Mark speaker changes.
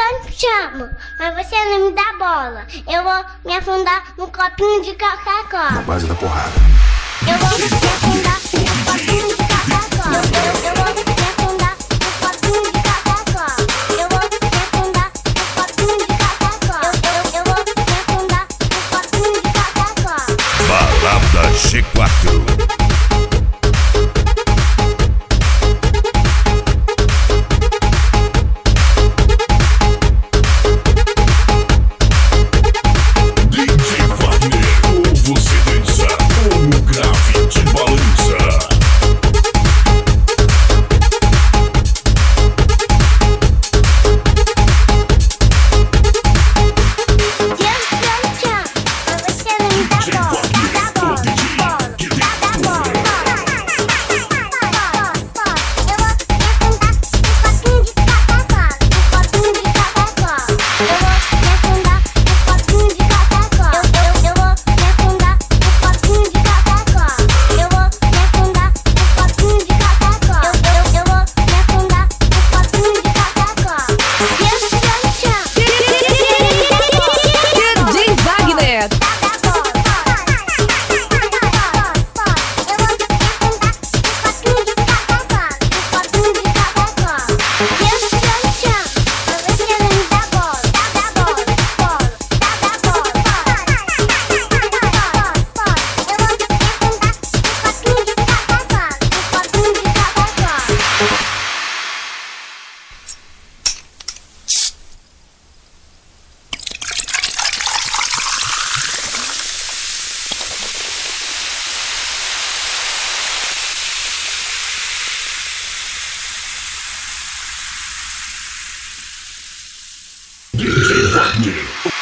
Speaker 1: eu te amo, mas você não me dá bola. Eu vou me afundar num copinho de Coca-Cola.
Speaker 2: Na base da porrada.
Speaker 1: Eu vou me afundar num copinho de Coca-Cola. Eu vou me afundar num copinho de Coca-Cola. Eu vou me afundar num copinho de Coca-Cola. Eu vou me afundar num copinho de Coca-Cola.
Speaker 3: Balada G4. DJ Wagner.